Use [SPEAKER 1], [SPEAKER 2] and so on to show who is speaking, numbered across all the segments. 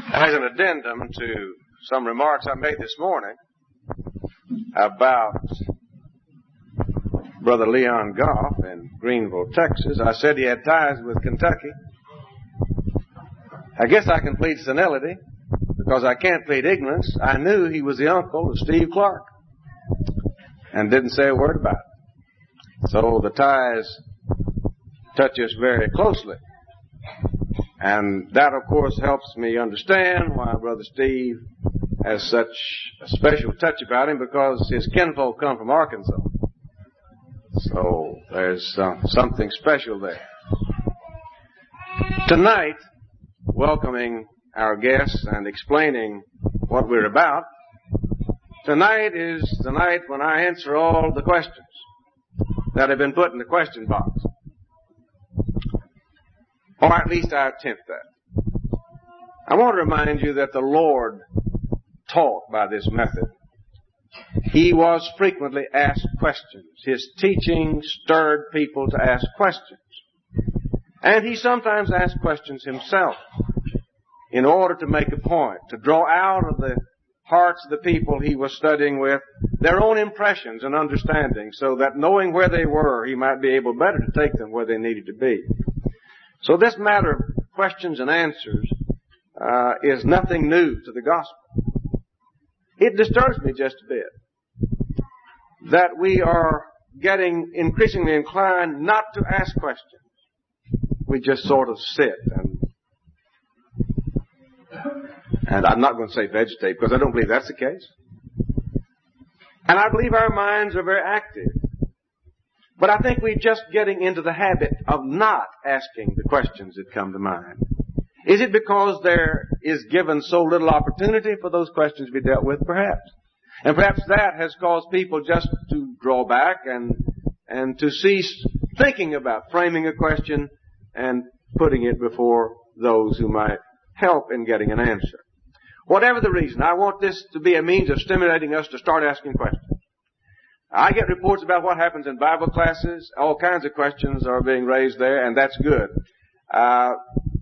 [SPEAKER 1] As an addendum to some remarks I made this morning about Brother Leon Goff in Greenville, Texas, I said he had ties with Kentucky. I guess I can plead senility because I can't plead ignorance. I knew he was the uncle of Steve Clark and didn't say a word about it. So the ties touch us very closely. And that, of course, helps me understand why Brother Steve has such a special touch about him, because his kinfolk come from Arkansas. So there's something special there. Tonight, welcoming our guests and explaining what we're about, tonight is the night when I answer all the questions that have been put in the question box. Or at least I attempt that. I want to remind you that the Lord taught by this method. He was frequently asked questions. His teaching stirred people to ask questions. And he sometimes asked questions himself in order to make a point, to draw out of the hearts of the people he was studying with their own impressions and understanding, so that knowing where they were, he might be able better to take them where they needed to be. So this matter of questions and answers is nothing new to the gospel. It disturbs me just a bit that we are getting increasingly inclined not to ask questions. We just sort of sit and I'm not going to say vegetate, because I don't believe that's the case. And I believe our minds are very active. But I think we're just getting into the habit of not asking the questions that come to mind. Is it because there is given so little opportunity for those questions to be dealt with? Perhaps. And perhaps that has caused people just to draw back and to cease thinking about framing a question and putting it before those who might help in getting an answer. Whatever the reason, I want this to be a means of stimulating us to start asking questions. I get reports about what happens in Bible classes. All kinds of questions are being raised there, and that's good. I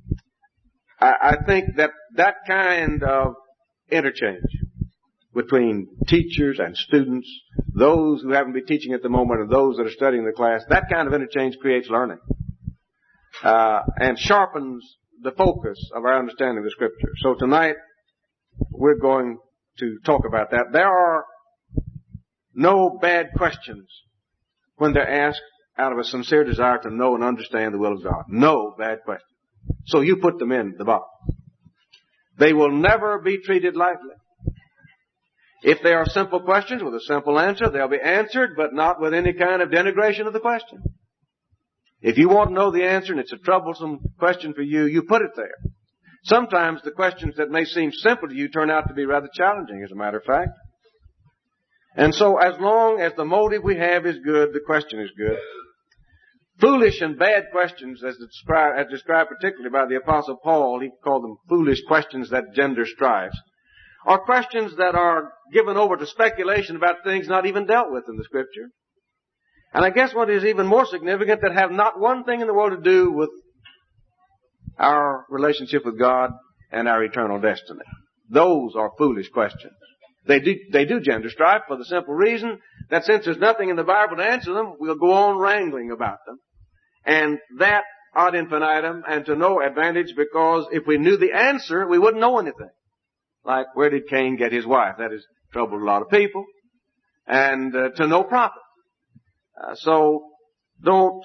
[SPEAKER 1] think that kind of interchange between teachers and students, those who happen to be teaching at the moment and those that are studying the class, that kind of interchange creates learning and sharpens the focus of our understanding of the Scripture. So tonight, we're going to talk about that. There are no bad questions when they're asked out of a sincere desire to know and understand the will of God. No bad questions. So you put them in the box. They will never be treated lightly. If they are simple questions with a simple answer, they'll be answered, but not with any kind of denigration of the question. If you want to know the answer and it's a troublesome question for you, you put it there. Sometimes the questions that may seem simple to you turn out to be rather challenging, as a matter of fact. And so as long as the motive we have is good, the question is good. Foolish and bad questions, as described particularly by the Apostle Paul, he called them foolish questions that gender strife, are questions that are given over to speculation about things not even dealt with in the Scripture. And I guess what is even more significant, that have not one thing in the world to do with our relationship with God and our eternal destiny. Those are foolish questions. They do gender strife for the simple reason that since there's nothing in the Bible to answer them, we'll go on wrangling about them. And that ad infinitum and to no advantage, because if we knew the answer, we wouldn't know anything. Like, where did Cain get his wife? That has troubled a lot of people. And to no profit. So don't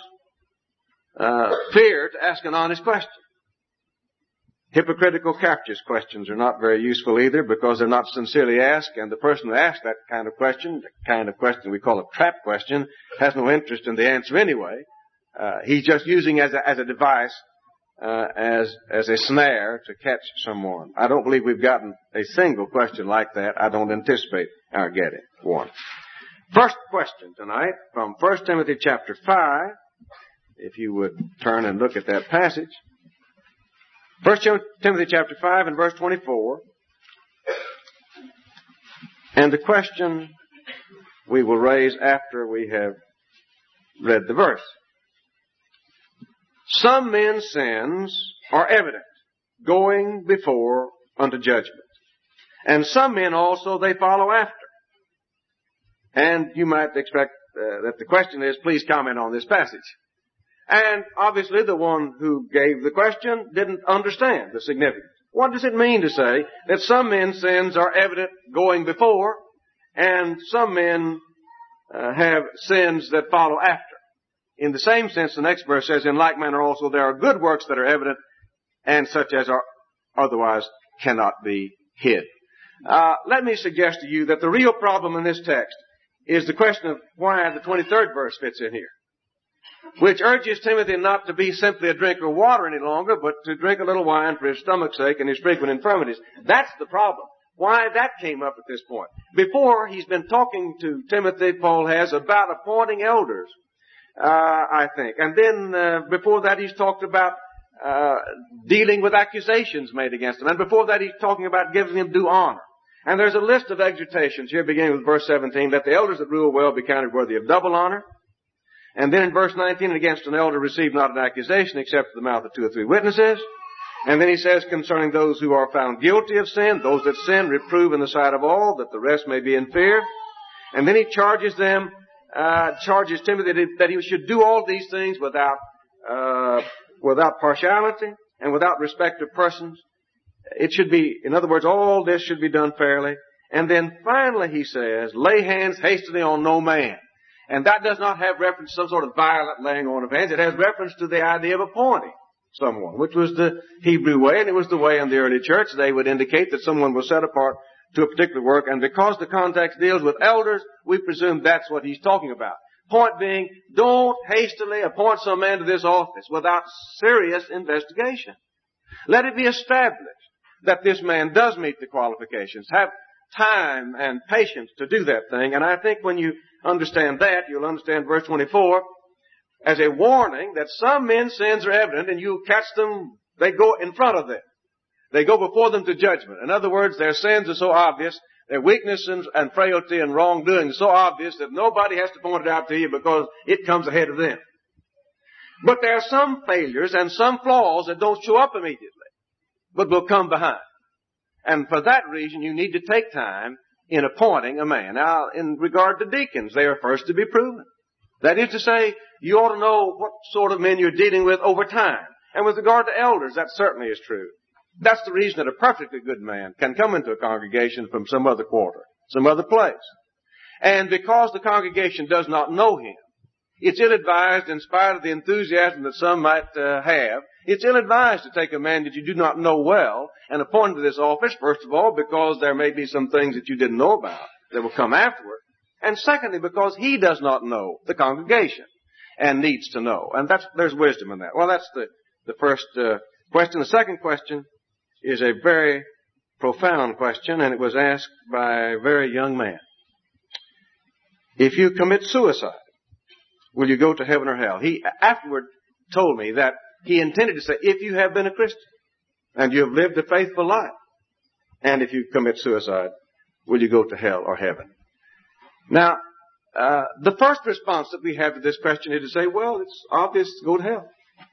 [SPEAKER 1] fear to ask an honest question. Hypocritical, captious questions are not very useful either, because they're not sincerely asked, and the person who asks that kind of question, the kind of question we call a trap question, has no interest in the answer anyway. He's just using as a device, as a snare to catch someone. I don't believe we've gotten a single question like that. I don't anticipate our getting one. First question tonight from 1 Timothy chapter 5, if you would turn and look at that passage. 1 Timothy chapter 5 and verse 24. And the question we will raise after we have read the verse. Some men's sins are evident, going before unto judgment. And some men also they follow after. And you might expect that the question is, please comment on this passage. And obviously the one who gave the question didn't understand the significance. What does it mean to say that some men's sins are evident going before and some men have sins that follow after? In the same sense, the next verse says, in like manner also there are good works that are evident and such as are otherwise cannot be hid. Let me suggest to you that the real problem in this text is the question of why the 23rd verse fits in here, which urges Timothy not to be simply a drinker of water any longer, but to drink a little wine for his stomach's sake and his frequent infirmities. That's the problem. Why that came up at this point. Before, he's been talking to Timothy, Paul has, about appointing elders, I think. And then before that, he's talked about dealing with accusations made against him. And before that, he's talking about giving him due honor. And there's a list of exhortations here beginning with verse 17, that the elders that rule well be counted worthy of double honor. And then in verse 19, against an elder receive not an accusation except from the mouth of 2 or 3 witnesses. And then he says concerning those who are found guilty of sin, those that sin reprove in the sight of all, that the rest may be in fear. And then he charges them, charges Timothy that he should do all these things without partiality and without respect of persons. It should be, in other words, all this should be done fairly. And then finally he says, lay hands hastily on no man. And that does not have reference to some sort of violent laying on of hands. It has reference to the idea of appointing someone, which was the Hebrew way, and it was the way in the early church. They would indicate that someone was set apart to a particular work, and because the context deals with elders, we presume that's what he's talking about. Point being, don't hastily appoint some man to this office without serious investigation. Let it be established that this man does meet the qualifications. Have time and patience to do that thing. And I think when you understand that, you'll understand verse 24 as a warning that some men's sins are evident and you catch them, they go in front of them. They go before them to judgment. In other words, their sins are so obvious, their weakness and frailty and wrongdoing is so obvious that nobody has to point it out to you because it comes ahead of them. But there are some failures and some flaws that don't show up immediately, but will come behind. And for that reason, you need to take time in appointing a man. Now, in regard to deacons, they are first to be proven. That is to say, you ought to know what sort of men you're dealing with over time. And with regard to elders, that certainly is true. That's the reason that a perfectly good man can come into a congregation from some other quarter, some other place. And because the congregation does not know him, it's ill-advised, in spite of the enthusiasm that some might have, it's ill-advised to take a man that you do not know well and appoint him to this office, first of all, because there may be some things that you didn't know about that will come afterward. And secondly, because he does not know the congregation and needs to know. And there's wisdom in that. Well, that's the first question. The second question is a very profound question, and it was asked by a very young man. If you commit suicide, will you go to heaven or hell? He afterward told me that he intended to say, if you have been a Christian and you have lived a faithful life, and if you commit suicide, will you go to hell or heaven? Now, the first response that we have to this question is to say, well, it's obvious to go to hell.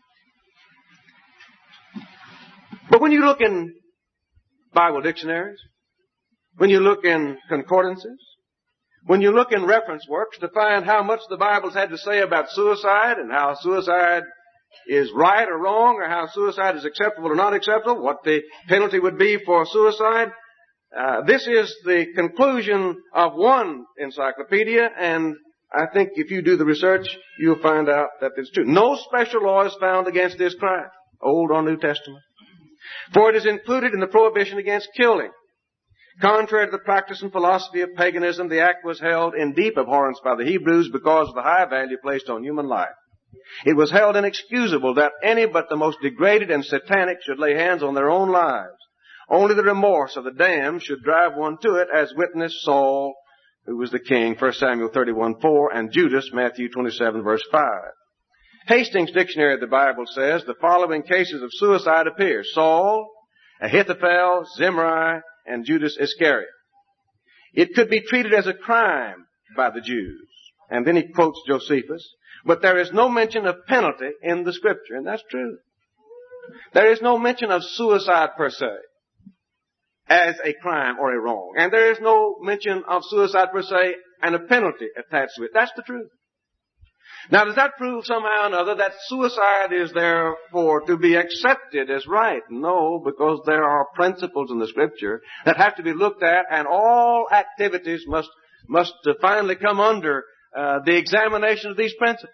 [SPEAKER 1] But when you look in Bible dictionaries, when you look in concordances, when you look in reference works to find how much the Bible's had to say about suicide and how suicide is right or wrong or how suicide is acceptable or not acceptable, what the penalty would be for suicide, this is the conclusion of one encyclopedia, and I think if you do the research, you'll find out that it's true. No special law is found against this crime, Old or New Testament. For it is included in the prohibition against killing. Contrary to the practice and philosophy of paganism, the act was held in deep abhorrence by the Hebrews because of the high value placed on human life. It was held inexcusable that any but the most degraded and satanic should lay hands on their own lives. Only the remorse of the damned should drive one to it, as witness Saul, who was the king, 1 Samuel 31:4, and Judas, Matthew 27, verse 5. Hastings Dictionary of the Bible says the following cases of suicide appear: Saul, Ahithophel, Zimri, and Judas Iscariot. It could be treated as a crime by the Jews. And then he quotes Josephus. But there is no mention of penalty in the Scripture, and that's true. There is no mention of suicide per se. as a crime or a wrong. And there is no mention of suicide per se and a penalty attached to it. That's the truth. Now, does that prove somehow or another that suicide is therefore to be accepted as right? No, because there are principles in the Scripture that have to be looked at, and all activities must finally come under the examination of these principles.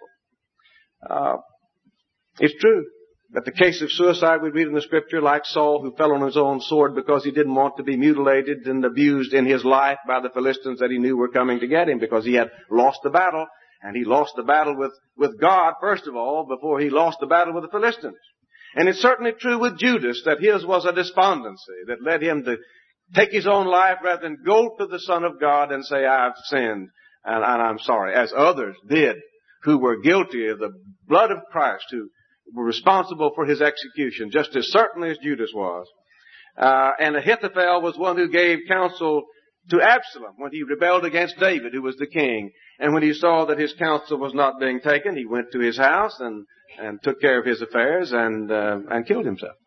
[SPEAKER 1] It's true that the case of suicide we read in the Scripture, like Saul, who fell on his own sword because he didn't want to be mutilated and abused in his life by the Philistines that he knew were coming to get him because he had lost the battle. And he lost the battle with God, first of all, before he lost the battle with the Philistines. And it's certainly true with Judas that his was a despondency that led him to take his own life rather than go to the Son of God and say, I've sinned and I'm sorry, as others did who were guilty of the blood of Christ, who were responsible for his execution, just as certainly as Judas was. And Ahithophel was one who gave counsel to Absalom when he rebelled against David, who was the king. And when he saw that his counsel was not being taken, he went to his house and took care of his affairs and killed himself.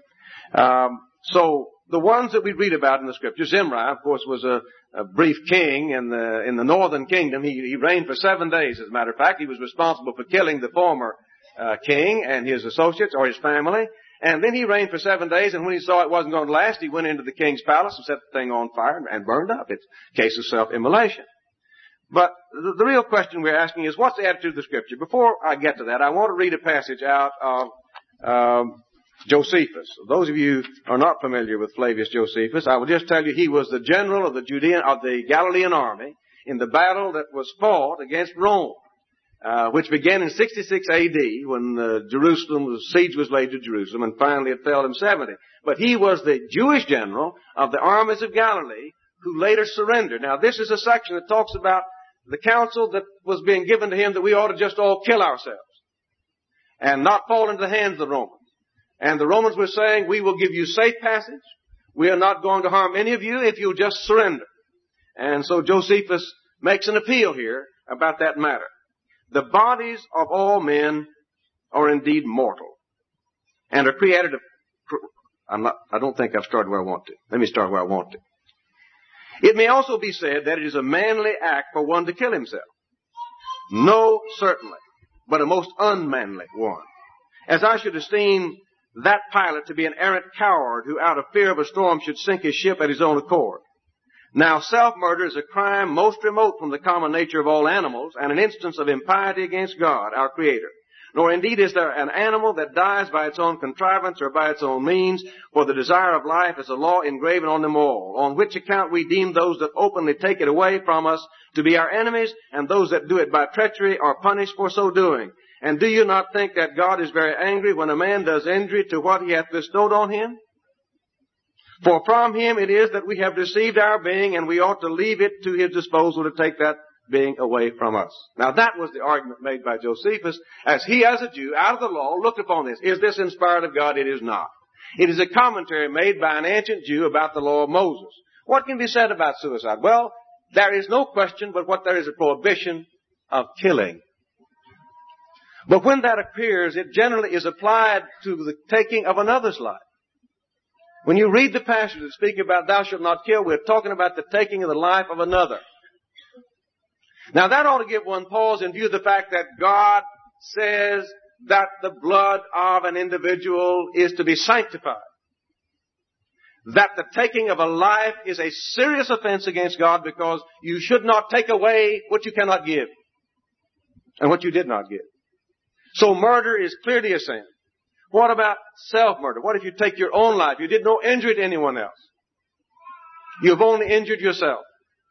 [SPEAKER 1] So the ones that we read about in the Scripture, Zimri, of course, was a brief king in the northern kingdom. He reigned for 7 days, as a matter of fact. He was responsible for killing the former king and his associates or his family. And then he reigned for 7 days, and when he saw it wasn't going to last, he went into the king's palace and set the thing on fire and burned up. It's a case of self-immolation. But the real question we're asking is, what's the attitude of the Scripture? Before I get to that, I want to read a passage out of Josephus. Those of you who are not familiar with Flavius Josephus, I will just tell you he was the general of the Galilean army in the battle that was fought against Rome. Which began in 66 A.D. when the siege was laid to Jerusalem, and finally it fell in 70. But he was the Jewish general of the armies of Galilee who later surrendered. Now this is a section that talks about the counsel that was being given to him that we ought to just all kill ourselves and not fall into the hands of the Romans. And the Romans were saying, we will give you safe passage. We are not going to harm any of you if you'll just surrender. And so Josephus makes an appeal here about that matter. The bodies of all men are indeed mortal and are created of... I don't think I've started where I want to. Let me start where I want to. It may also be said that it is a manly act for one to kill himself. No, certainly, but a most unmanly one. As I should esteem that pilot to be an arrant coward who out of fear of a storm should sink his ship at his own accord. Now, self-murder is a crime most remote from the common nature of all animals and an instance of impiety against God, our Creator. Nor indeed is there an animal that dies by its own contrivance or by its own means, for the desire of life is a law engraven on them all, on which account we deem those that openly take it away from us to be our enemies, and those that do it by treachery are punished for so doing. And do you not think that God is very angry when a man does injury to what he hath bestowed on him? For from him it is that we have received our being, and we ought to leave it to his disposal to take that being away from us. Now that was the argument made by Josephus, as he as a Jew, out of the law, looked upon this. Is this inspired of God? It is not. It is a commentary made by an ancient Jew about the law of Moses. What can be said about suicide? Well, there is no question but what there is a prohibition of killing. But when that appears, it generally is applied to the taking of another's life. When you read the passage that speak about thou shalt not kill, we're talking about the taking of the life of another. Now that ought to give one pause in view of the fact that God says that the blood of an individual is to be sanctified. That the taking of a life is a serious offense against God because you should not take away what you cannot give and what you did not give. So murder is clearly a sin. What about self-murder? What if you take your own life? You did no injury to anyone else. You've only injured yourself.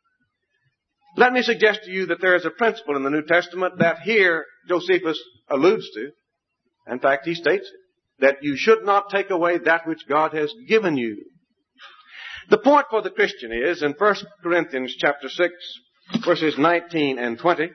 [SPEAKER 1] Let me suggest to you that there is a principle in the New Testament that here Josephus alludes to. In fact, he states it, that you should not take away that which God has given you. The point for the Christian is in 1 Corinthians chapter 6, verses 19 and 20,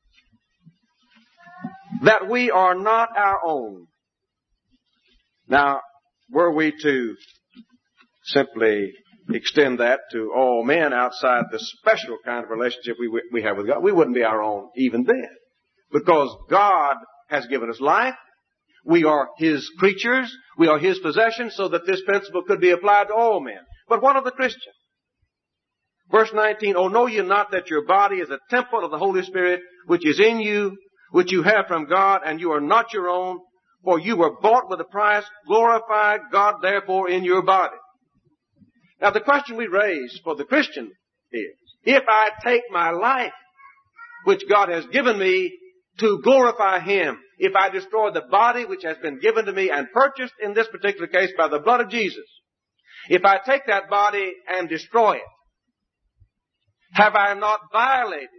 [SPEAKER 1] that we are not our own. Now, were we to simply extend that to all men outside the special kind of relationship we have with God, we wouldn't be our own even then. Because God has given us life. We are His creatures. We are His possession, so that this principle could be applied to all men. But what of the Christian? Verse 19, "Oh, know ye not that your body is a temple of the Holy Spirit, which is in you, which you have from God, and you are not your own, for you were bought with a price. Glorify God therefore in your body." Now the question we raise for the Christian is, if I take my life, which God has given me, to glorify Him, if I destroy the body which has been given to me and purchased in this particular case by the blood of Jesus, if I take that body and destroy it, have I not violated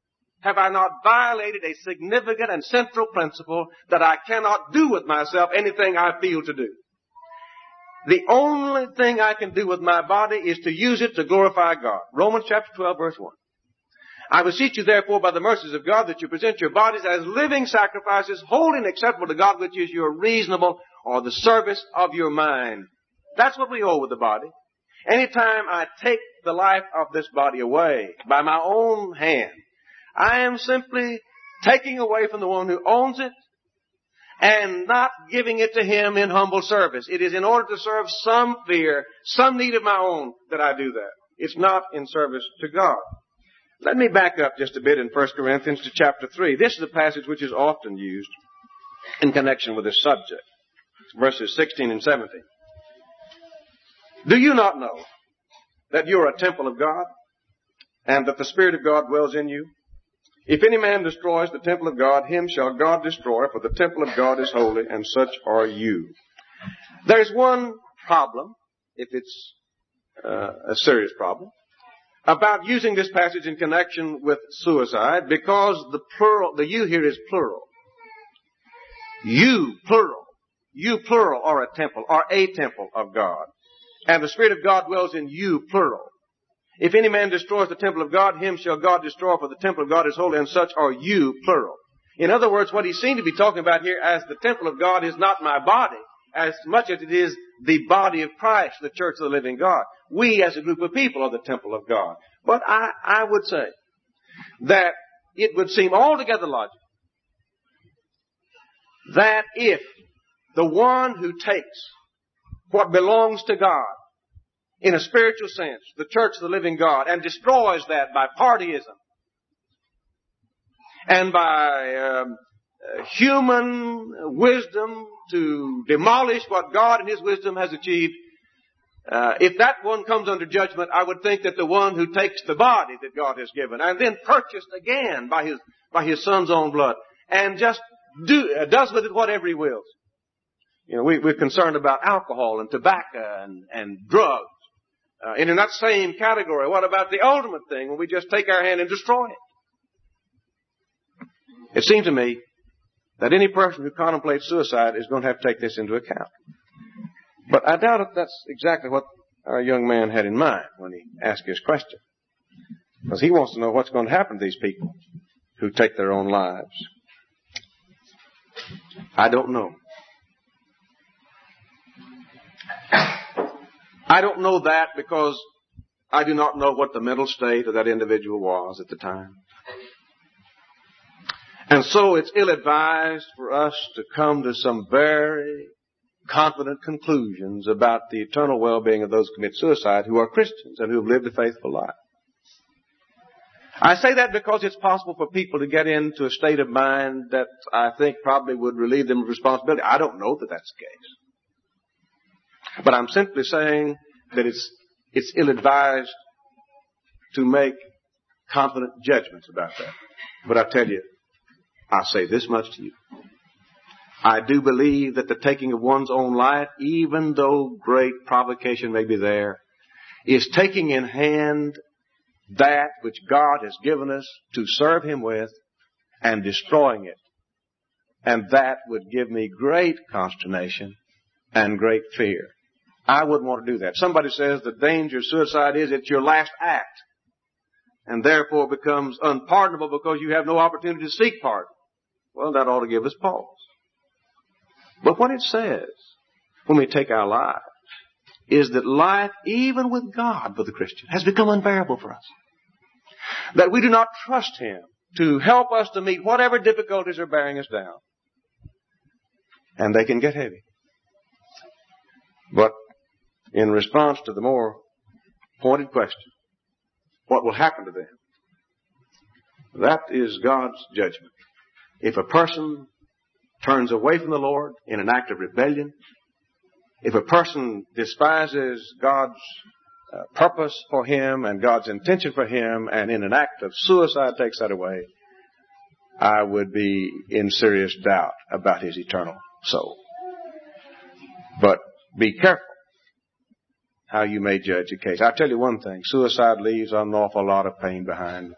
[SPEAKER 1] a significant and central principle that I cannot do with myself anything I feel to do? The only thing I can do with my body is to use it to glorify God. Romans chapter 12, verse 1. "I beseech you therefore by the mercies of God that you present your bodies as living sacrifices, holy and acceptable to God, which is your reasonable or the service of your mind." That's what we owe with the body. Anytime I take the life of this body away by my own hand, I am simply taking away from the one who owns it and not giving it to Him in humble service. It is in order to serve some fear, some need of my own that I do that. It's not in service to God. Let me back up just a bit in 1 Corinthians to chapter 3. This is a passage which is often used in connection with this subject. Verses 16 and 17. "Do you not know that you are a temple of God, and that the Spirit of God dwells in you? If any man destroys the temple of God, him shall God destroy, for the temple of God is holy, and such are you." There's one problem, if it's a serious problem, about using this passage in connection with suicide, because the you here is plural. You, plural, are a temple of God. And the Spirit of God dwells in you, plural. "If any man destroys the temple of God, him shall God destroy, for the temple of God is holy, and such are you," plural. In other words, what he seemed to be talking about here as the temple of God is not my body, as much as it is the body of Christ, the church of the living God. We as a group of people are the temple of God. But I would say that it would seem altogether logical that if the one who takes what belongs to God in a spiritual sense, the church of the living God, and destroys that by partyism and by human wisdom to demolish what God in His wisdom has achieved, if that one comes under judgment, I would think that the one who takes the body that God has given and then purchased again by His Son's own blood and just does with it whatever He wills. You know, we're concerned about alcohol and tobacco and drugs. And in that same category, what about the ultimate thing when we just take our hand and destroy it? It seems to me that any person who contemplates suicide is going to have to take this into account. But I doubt if that's exactly what our young man had in mind when he asked his question. Because he wants to know what's going to happen to these people who take their own lives. I don't know. I don't know that because I do not know what the mental state of that individual was at the time. And so it's ill-advised for us to come to some very confident conclusions about the eternal well-being of those who commit suicide who are Christians and who have lived a faithful life. I say that because it's possible for people to get into a state of mind that I think probably would relieve them of responsibility. I don't know that that's the case. But I'm simply saying that it's ill-advised to make confident judgments about that. But I tell you, I'll say this much to you. I do believe that the taking of one's own life, even though great provocation may be there, is taking in hand that which God has given us to serve Him with and destroying it. And that would give me great consternation and great fear. I wouldn't want to do that. Somebody says the danger of suicide is it's your last act and therefore becomes unpardonable because you have no opportunity to seek pardon. Well, that ought to give us pause. But what it says when we take our lives is that life, even with God for the Christian, has become unbearable for us. That we do not trust Him to help us to meet whatever difficulties are bearing us down. And they can get heavy. But in response to the more pointed question. What will happen to them? That is God's judgment. If a person turns away from the Lord in an act of rebellion, if a person despises God's purpose for him and God's intention for him and in an act of suicide takes that away, I would be in serious doubt about his eternal soul. But be careful how you may judge a case. I'll tell you one thing. Suicide leaves an awful lot of pain behind.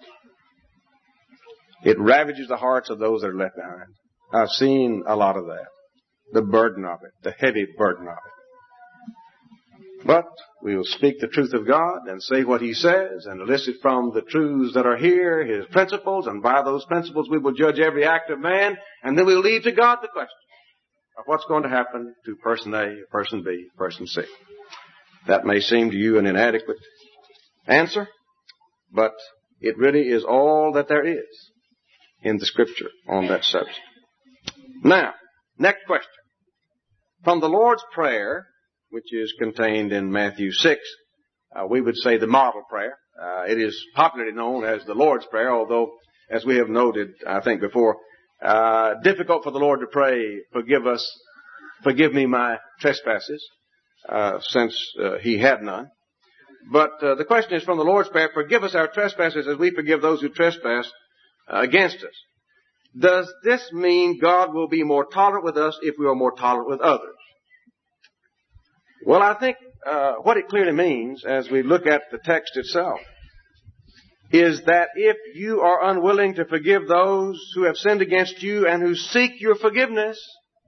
[SPEAKER 1] It ravages the hearts of those that are left behind. I've seen a lot of that. The burden of it. The heavy burden of it. But we will speak the truth of God and say what He says and elicit from the truths that are here His principles, and by those principles we will judge every act of man, and then we'll leave to God the question of what's going to happen to person A, person B, person C. That may seem to you an inadequate answer, but it really is all that there is in the Scripture on that subject. Now, next question. From the Lord's Prayer, which is contained in Matthew 6, we would say the model prayer. It is popularly known as the Lord's Prayer, although, as we have noted, I think before, difficult for the Lord to pray, forgive me my trespasses, since He had none. But the question is from the Lord's Prayer, forgive us our trespasses as we forgive those who trespass against us. Does this mean God will be more tolerant with us if we are more tolerant with others? Well, I think what it clearly means, as we look at the text itself, is that if you are unwilling to forgive those who have sinned against you and who seek your forgiveness,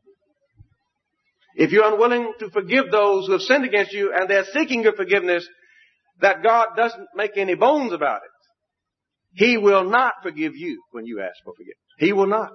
[SPEAKER 1] if you're unwilling to forgive those who have sinned against you and they're seeking your forgiveness, that God doesn't make any bones about it. He will not forgive you when you ask for forgiveness. He will not.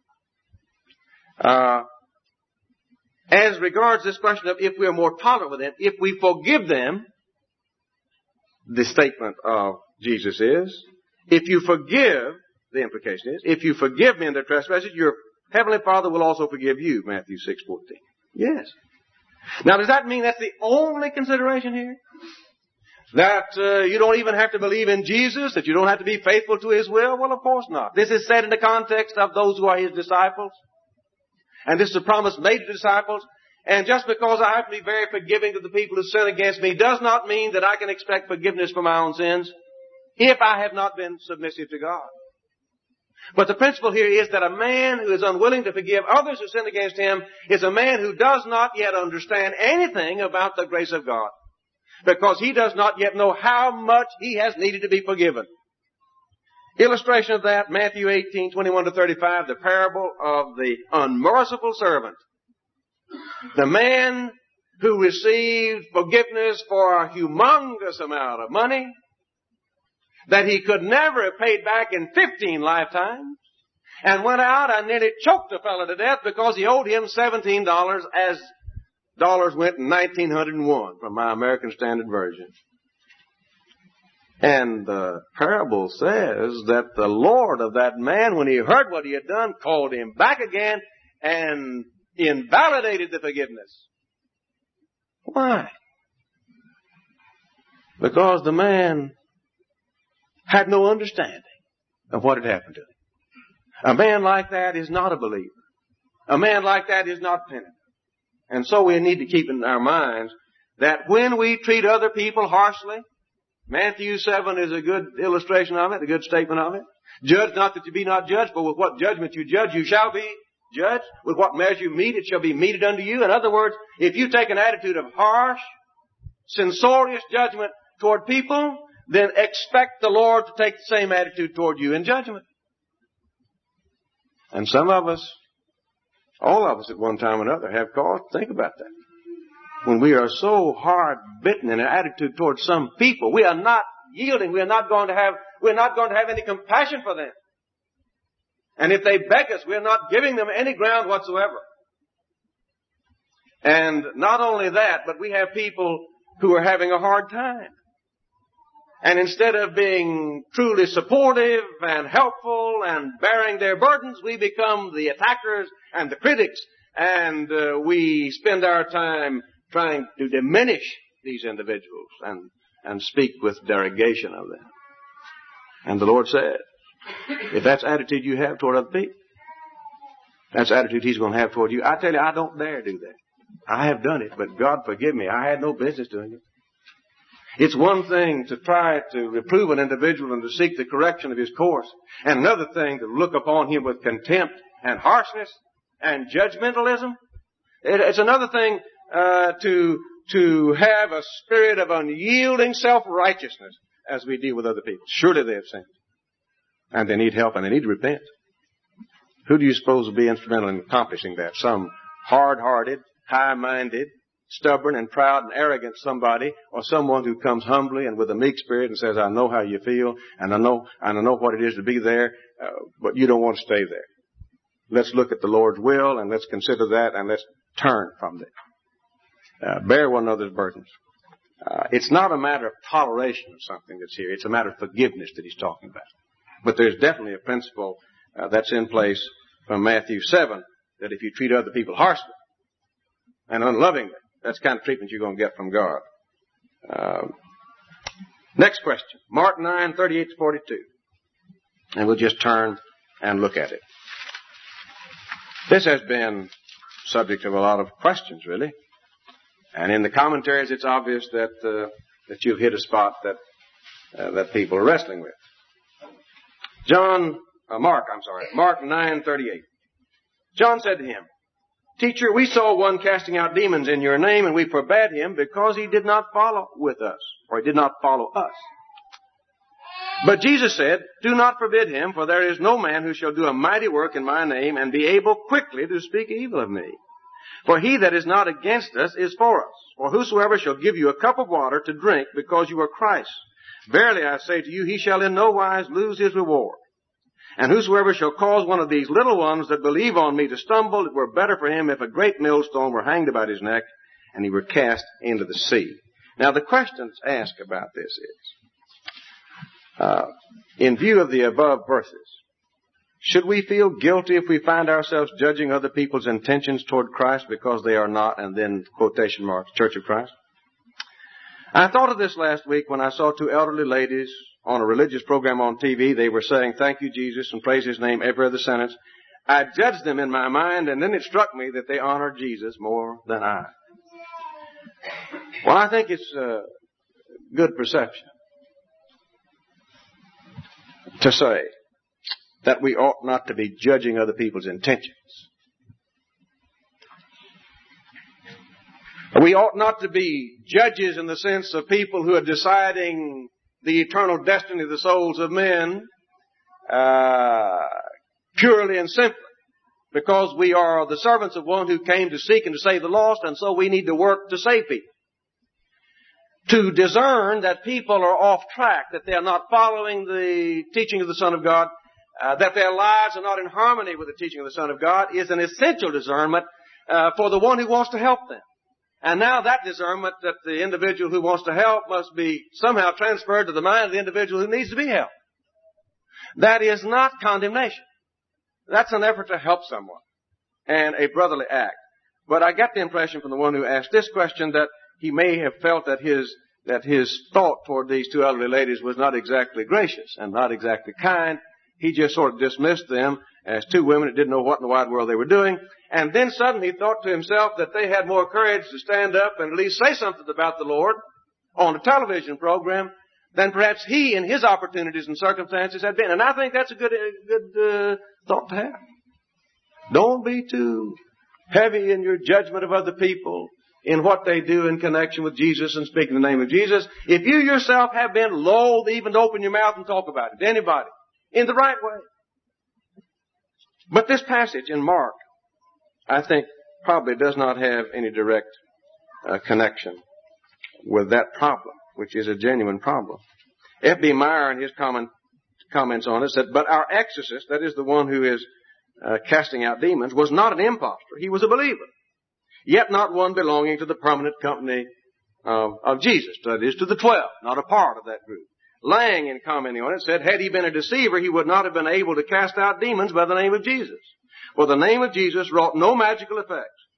[SPEAKER 1] As regards this question of if we are more tolerant with them, if we forgive them, the statement of Jesus is, if you forgive, the implication is, if you forgive men their trespasses, your heavenly Father will also forgive you, Matthew 6:14. Yes. Now, does that mean that's the only consideration here? That you don't even have to believe in Jesus, that you don't have to be faithful to His will? Well, of course not. This is said in the context of those who are His disciples. And this is a promise made to the disciples. And just because I have to be very forgiving to the people who sin against me does not mean that I can expect forgiveness for my own sins if I have not been submissive to God. But the principle here is that a man who is unwilling to forgive others who sin against him is a man who does not yet understand anything about the grace of God, because he does not yet know how much he has needed to be forgiven. Illustration of that, Matthew 18:21-35, the parable of the unmerciful servant. The man who received forgiveness for a humongous amount of money that he could never have paid back in 15 lifetimes, and went out and nearly choked a fellow to death because he owed him $17 as dollars went in 1901 from my American Standard Version. And the parable says that the Lord of that man, when he heard what he had done, called him back again and invalidated the forgiveness. Why? Because the man had no understanding of what had happened to him. A man like that is not a believer. A man like that is not penitent. And so we need to keep in our minds that when we treat other people harshly, Matthew 7 is a good illustration of it, a good statement of it. Judge not that you be not judged, but with what judgment you judge, you shall be judged. With what measure you mete, it shall be meted unto you. In other words, if you take an attitude of harsh, censorious judgment toward people, then expect the Lord to take the same attitude toward you in judgment. And some of us, all of us at one time or another, have cause to think about that. When we are so hard-bitten in our attitude towards some people, we are not yielding. We are not going to have any compassion for them. And if they beg us, we are not giving them any ground whatsoever. And not only that, but we have people who are having a hard time. And instead of being truly supportive and helpful and bearing their burdens, we become the attackers and the critics, and we spend our time trying to diminish these individuals and and speak with derogation of them. And the Lord said, if that's the attitude you have toward other people, that's the attitude He's going to have toward you. I tell you, I don't dare do that. I have done it, but God forgive me. I had no business doing it. It's one thing to try to reprove an individual and to seek the correction of his course, and another thing to look upon him with contempt and harshness and judgmentalism. It's another thing to have a spirit of unyielding self-righteousness as we deal with other people. Surely they have sinned, and they need help, and they need to repent. Who do you suppose will be instrumental in accomplishing that? Some hard-hearted, high-minded, stubborn and proud and arrogant somebody, or someone who comes humbly and with a meek spirit and says, I know how you feel, and I know what it is to be there, but you don't want to stay there. Let's look at the Lord's will, and let's consider that, and let's turn from it. Bear one another's burdens. It's not a matter of toleration of something that's here. It's a matter of forgiveness that He's talking about. But there's definitely a principle that's in place from Matthew 7, that if you treat other people harshly and unlovingly, that's the kind of treatment you're going to get from God. Next question. Mark 9:38-42. And we'll just turn and look at it. This has been subject of a lot of questions, really. And in the commentaries, it's obvious that you've hit a spot that people are wrestling with. Mark 9:38. John said to him, Teacher, we saw one casting out demons in your name, and we forbade him because he did not follow with us, or he did not follow us. But Jesus said, Do not forbid him, for there is no man who shall do a mighty work in my name and be able quickly to speak evil of me. For he that is not against us is for us. For whosoever shall give you a cup of water to drink because you are Christ, verily I say to you, he shall in no wise lose his reward. And whosoever shall cause one of these little ones that believe on me to stumble, it were better for him if a great millstone were hanged about his neck and he were cast into the sea. Now the questions asked about this is, in view of the above verses, should we feel guilty if we find ourselves judging other people's intentions toward Christ because they are not, and then quotation marks, Church of Christ? I thought of this last week when I saw two elderly ladies on a religious program on TV. They were saying, Thank you, Jesus, and praise His name every other sentence. I judged them in my mind, and then it struck me that they honor Jesus more than I. Well, I think it's good perception to say that we ought not to be judging other people's intentions. We ought not to be judges in the sense of people who are deciding the eternal destiny of the souls of men purely and simply because we are the servants of one who came to seek and to save the lost, and so we need to work to save people. To discern that people are off track, that they are not following the teaching of the Son of God, that their lives are not in harmony with the teaching of the Son of God, is an essential discernment for the one who wants to help them. And now that discernment that the individual who wants to help must be somehow transferred to the mind of the individual who needs to be helped. That is not condemnation. That's an effort to help someone and a brotherly act. But I got the impression from the one who asked this question that he may have felt that his thought toward these two elderly ladies was not exactly gracious and not exactly kind. He just sort of dismissed them as two women that didn't know what in the wide world they were doing. And then suddenly he thought to himself that they had more courage to stand up and at least say something about the Lord on a television program than perhaps he in his opportunities and circumstances had been. And I think that's a good thought to have. Don't be too heavy in your judgment of other people in what they do in connection with Jesus and speaking the name of Jesus. If you yourself have been loath even to open your mouth and talk about it to anybody in the right way. But this passage in Mark, I think, probably does not have any direct connection with that problem, which is a genuine problem. F.B. Meyer, in his comments on it, said, But our exorcist, that is the one who is casting out demons, was not an impostor. He was a believer, yet not one belonging to the permanent company of Jesus, that is, to the 12, not a part of that group. Lang, in commenting on it, said, Had he been a deceiver, he would not have been able to cast out demons by the name of Jesus. For the name of Jesus wrought no magical effects.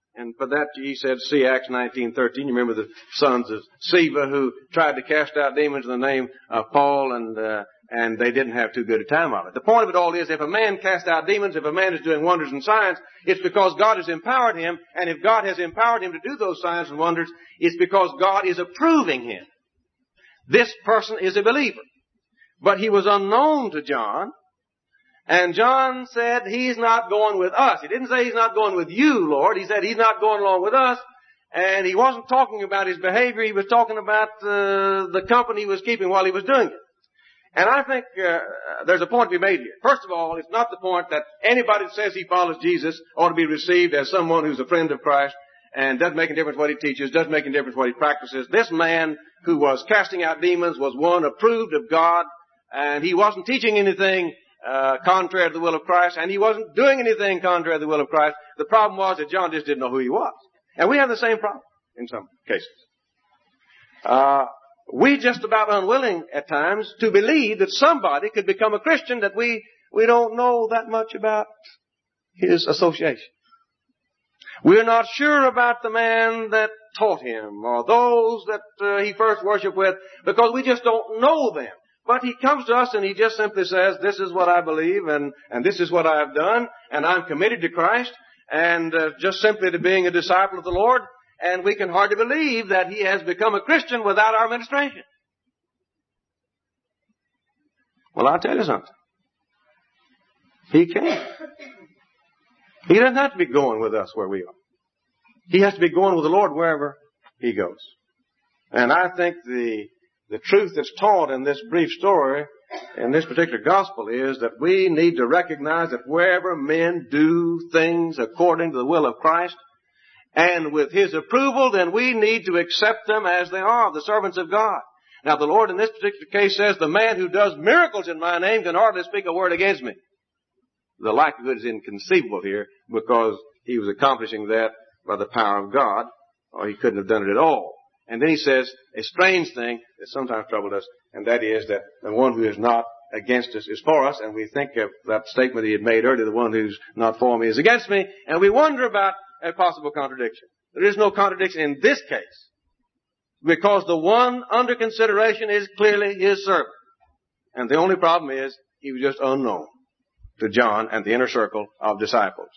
[SPEAKER 1] And for that, he said, see Acts 19:13. You remember the sons of Sceva who tried to cast out demons in the name of Paul, and they didn't have too good a time of it. The point of it all is, if a man casts out demons, if a man is doing wonders and signs, it's because God has empowered him. And if God has empowered him to do those signs and wonders, it's because God is approving him. This person is a believer. But he was unknown to John. And John said, he's not going with us. He didn't say he's not going with you, Lord. He said he's not going along with us. And he wasn't talking about his behavior. He was talking about the company he was keeping while he was doing it. And I think there's a point to be made here. First of all, it's not the point that anybody that says he follows Jesus ought to be received as someone who's a friend of Christ and doesn't make a difference what he teaches, doesn't make a difference what he practices. This man who was casting out demons was one approved of God, and he wasn't teaching anything contrary to the will of Christ, and he wasn't doing anything contrary to the will of Christ. The problem was that John just didn't know who he was. And we have the same problem in some cases. We just about unwilling at times to believe that somebody could become a Christian that we don't know that much about his association. We're not sure about the man that taught him or those that he first worshiped with because we just don't know them. But he comes to us and he just simply says, this is what I believe and this is what I have done, and I'm committed to Christ and just simply to being a disciple of the Lord, and we can hardly believe that he has become a Christian without our ministration. Well, I'll tell you something. He can't. He doesn't have to be going with us where we are. He has to be going with the Lord wherever he goes. And I think the truth that's taught in this brief story, in this particular gospel, is that we need to recognize that wherever men do things according to the will of Christ and with his approval, then we need to accept them as they are, the servants of God. Now, the Lord in this particular case says, the man who does miracles in my name can hardly speak a word against me. The likelihood is inconceivable here because he was accomplishing that by the power of God, or he couldn't have done it at all. And then he says a strange thing that sometimes troubled us, and that is that the one who is not against us is for us, and we think of that statement he had made earlier, the one who's not for me is against me, and we wonder about a possible contradiction. There is no contradiction in this case, because the one under consideration is clearly his servant. And the only problem is he was just unknown to John and the inner circle of disciples.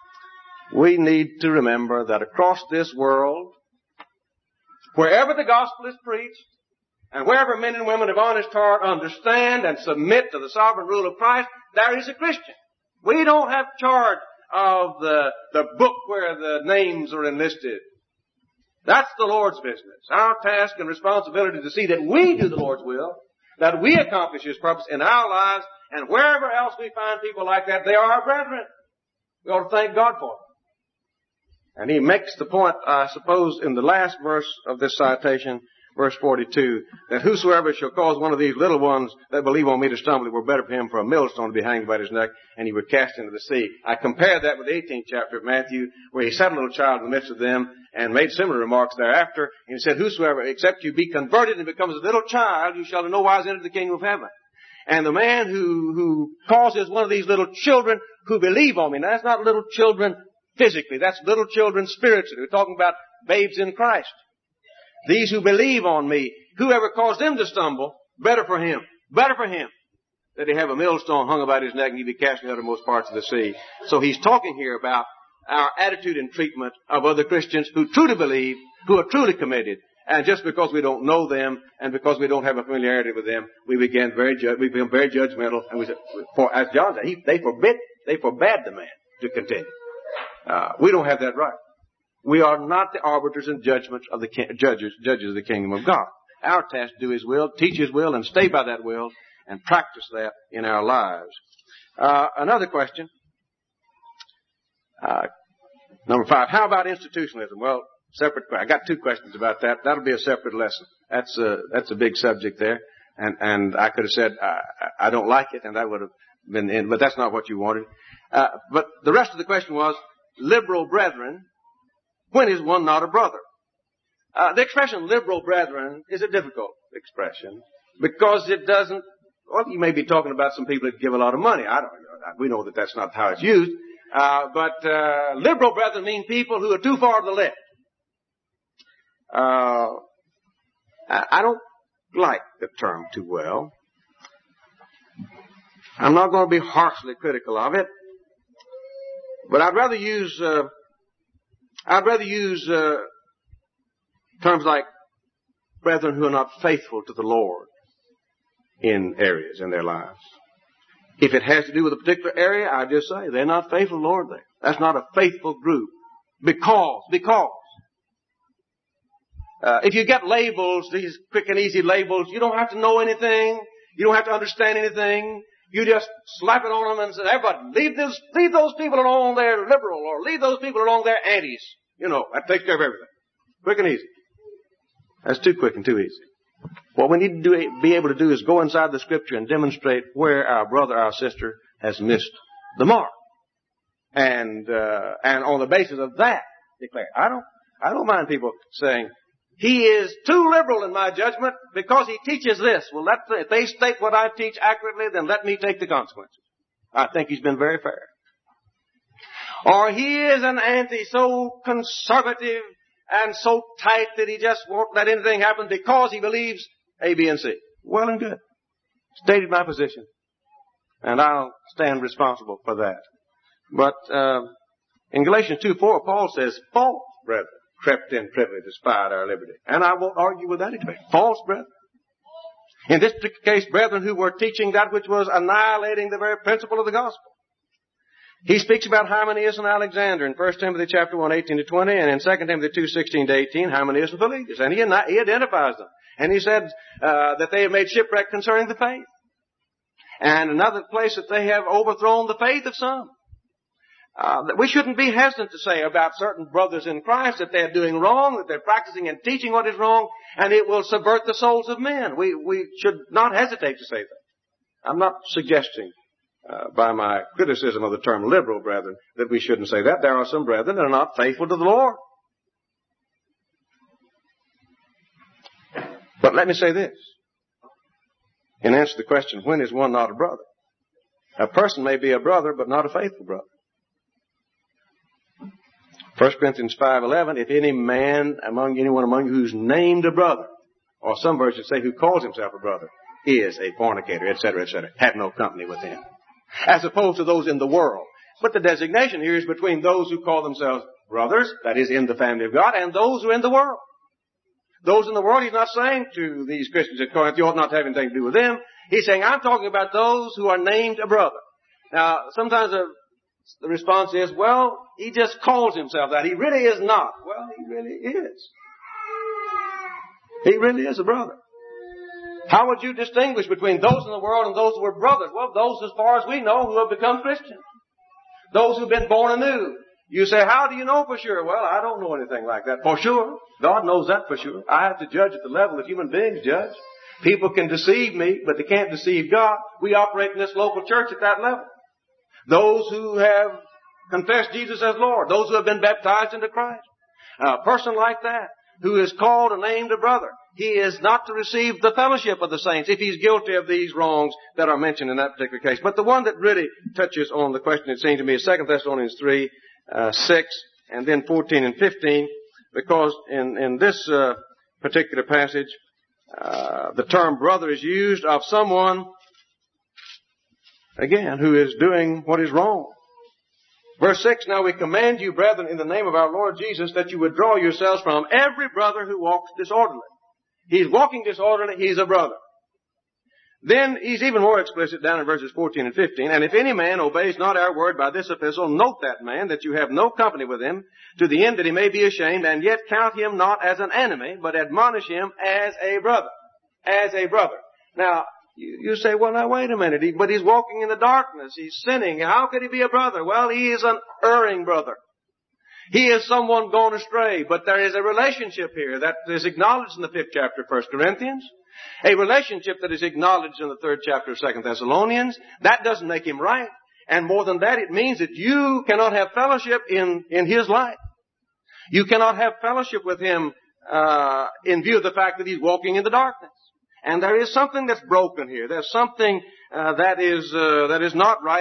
[SPEAKER 1] We need to remember that across this world, wherever the gospel is preached, and wherever men and women of honest heart understand and submit to the sovereign rule of Christ, there is a Christian. We don't have charge of the book where the names are enlisted. That's the Lord's business. Our task and responsibility is to see that we do the Lord's will, that we accomplish his purpose in our lives, and wherever else we find people like that, they are our brethren. We ought to thank God for them. And he makes the point, I suppose, in the last verse of this citation, verse 42, that whosoever shall cause one of these little ones that believe on me to stumble, it were better for him for a millstone to be hanged about his neck, and he were cast into the sea. I compared that with the 18th chapter of Matthew, where he set a little child in the midst of them, and made similar remarks thereafter. And he said, whosoever, except you be converted and becomes a little child, you shall in no wise enter the kingdom of heaven. And the man who causes one of these little children who believe on me, now that's not little children physically, that's little children spiritually. We're talking about babes in Christ. These who believe on me, whoever caused them to stumble, better for him that he have a millstone hung about his neck and he be cast in the uttermost parts of the sea. So he's talking here about our attitude and treatment of other Christians who truly believe, who are truly committed. And just because we don't know them and because we don't have a familiarity with them, we become very judgmental. And we say, as John said, they forbade the man to continue. We don't have that right. We are not the arbiters and judgments of the judges of the kingdom of God. Our task is to do his will, teach his will, and stay by that will, and practice that in our lives. Another question. Number 5, how about institutionalism? Well, separate. I got 2 questions about that. That'll be a separate lesson. That's a big subject there. And I could have said, I don't like it, and that would have been in, but that's not what you wanted. But the rest of the question was, liberal brethren, when is one not a brother? The expression liberal brethren is a difficult expression because it doesn't, well, you may be talking about some people that give a lot of money. I don't know. We know that that's not how it's used. But liberal brethren mean people who are too far to the left. I don't like the term too well. I'm not going to be harshly critical of it, but I'd rather use terms like brethren who are not faithful to the Lord in areas in their lives. If it has to do with a particular area, I just say they're not faithful to the Lord there. That's not a faithful group. Because. If you get labels, these quick and easy labels, you don't have to know anything. You don't have to understand anything. You just slap it on them and say, everybody, leave those people alone, they're liberal, or leave those people alone, they're antis. You know, that takes care of everything. Quick and easy. That's too quick and too easy. What we need to be able to do is go inside the Scripture and demonstrate where our brother, our sister has missed the mark. And on the basis of that, declare. I don't mind people saying, he is too liberal in my judgment because he teaches this. Well, if they state what I teach accurately, then let me take the consequences. I think he's been very fair. Or he is an anti, so conservative and so tight that he just won't let anything happen because he believes A, B, and C. Well and good. Stated my position. And I'll stand responsible for that. But in Galatians 2:4, Paul says, false brethren crept in privily to spy at our liberty. And I won't argue with that expression. False brethren. In this particular case, brethren who were teaching that which was annihilating the very principle of the gospel. He speaks about Hymenaeus and Alexander in 1 Timothy chapter 1, 18 to 20, and in 2 Timothy 2, 16 to 18, Hymenaeus and Philetus. And he identifies them. And he said that they have made shipwreck concerning the faith. And another place that they have overthrown the faith of some. We shouldn't be hesitant to say about certain brothers in Christ that they're doing wrong, that they're practicing and teaching what is wrong, and it will subvert the souls of men. We should not hesitate to say that. I'm not suggesting by my criticism of the term liberal brethren that we shouldn't say that. There are some brethren that are not faithful to the Lord. But let me say this. In answer to the question, when is one not a brother? A person may be a brother, but not a faithful brother. 1 Corinthians 5:11, if anyone among you who's named a brother, or some versions say who calls himself a brother, is a fornicator, etc., etc., have no company with him. As opposed to those in the world. But the designation here is between those who call themselves brothers, that is in the family of God, and those who are in the world. Those in the world, he's not saying to these Christians at Corinth, you ought not to have anything to do with them. He's saying, I'm talking about those who are named a brother. Now, sometimes the response is, well, he just calls himself that. He really is not. Well, he really is. He really is a brother. How would you distinguish between those in the world and those who are brothers? Well, those, as far as we know, who have become Christians. Those who have been born anew. You say, how do you know for sure? Well, I don't know anything like that for sure. God knows that for sure. I have to judge at the level that human beings judge. People can deceive me, but they can't deceive God. We operate in this local church at that level. Those who have confessed Jesus as Lord. Those who have been baptized into Christ. A person like that, who is called and named a brother, he is not to receive the fellowship of the saints if he's guilty of these wrongs that are mentioned in that particular case. But the one that really touches on the question, it seems to me, is 2 Thessalonians 3, 6, and then 14 and 15, because in this particular passage, the term brother is used of someone, again, who is doing what is wrong. Verse 6, now we command you, brethren, in the name of our Lord Jesus, that you withdraw yourselves from every brother who walks disorderly. He's walking disorderly, he's a brother. Then he's even more explicit down in verses 14 and 15. And if any man obeys not our word by this epistle, note that man, that you have no company with him, to the end that he may be ashamed, and yet count him not as an enemy, but admonish him as a brother. As a brother. Now, you say, well, now wait a minute, but he's walking in the darkness, he's sinning. How could he be a brother? Well, he is an erring brother. He is someone gone astray, but there is a relationship here that is acknowledged in the 5th chapter of 1 Corinthians. A relationship that is acknowledged in the 3rd chapter of 2 Thessalonians. That doesn't make him right. And more than that, it means that you cannot have fellowship in his life. You cannot have fellowship with him in view of the fact that he's walking in the darkness. And there is something that's broken here. There's something that is not right here.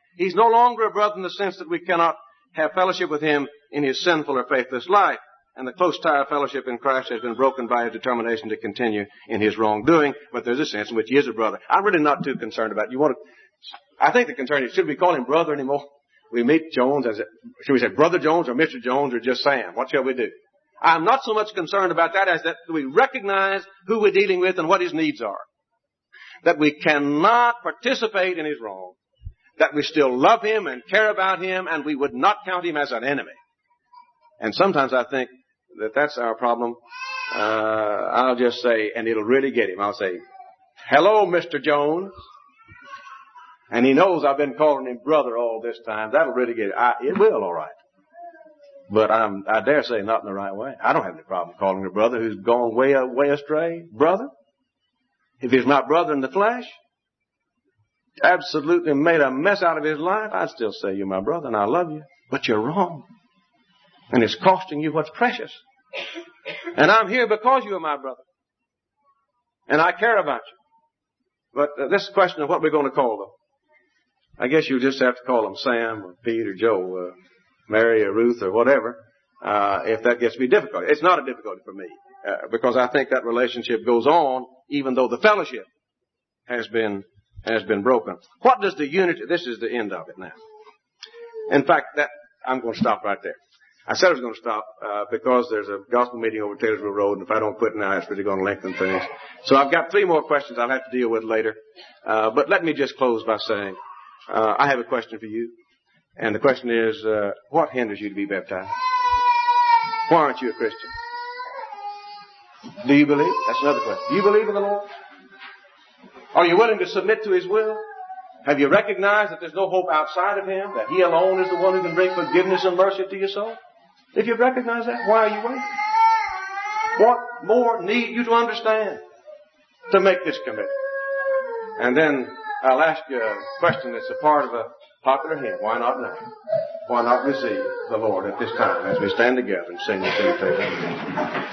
[SPEAKER 1] He's no longer a brother in the sense that we cannot have fellowship with him in his sinful or faithless life. And the close tie of fellowship in Christ has been broken by his determination to continue in his wrongdoing. But there's a sense in which he is a brother. I'm really not too concerned about it. I think the concern is, should we call him brother anymore? We meet Jones should we say Brother Jones or Mr. Jones or just Sam? What shall we do? I'm not so much concerned about that as that we recognize who we're dealing with and what his needs are. That we cannot participate in his wrong. That we still love him and care about him, and we would not count him as an enemy. And sometimes I think that that's our problem. I'll just say, and it'll really get him. I'll say, hello, Mr. Jones. And he knows I've been calling him brother all this time. That'll really get him. It will, all right. But I dare say not in the right way. I don't have any problem calling a brother who's gone way astray brother. If he's my brother in the flesh, absolutely made a mess out of his life, I'd still say you're my brother and I love you. But you're wrong. And it's costing you what's precious. And I'm here because you are my brother. And I care about you. But this question of what we're going to call them. I guess you'll just have to call them Sam or Pete or Joe, Mary or Ruth or whatever, if that gets to be difficult. It's not a difficulty for me, because I think that relationship goes on even though the fellowship has been broken. What does the unity, this is the end of it now. In fact, I'm going to stop right there. I said I was going to stop because there's a gospel meeting over Taylorsville Road, and if I don't quit now, it's really going to lengthen things. So I've got 3 more questions I'll have to deal with later. But let me just close by saying, I have a question for you. And the question is, what hinders you to be baptized? Why aren't you a Christian? Do you believe? That's another question. Do you believe in the Lord? Are you willing to submit to his will? Have you recognized that there's no hope outside of him? That he alone is the one who can bring forgiveness and mercy to your soul? If you've recognized that, why are you waiting? What more need you to understand to make this commitment? And then I'll ask you a question that's a part of a popular hymn. Why not now? Why not receive the Lord at this time as we stand together and sing this invitation?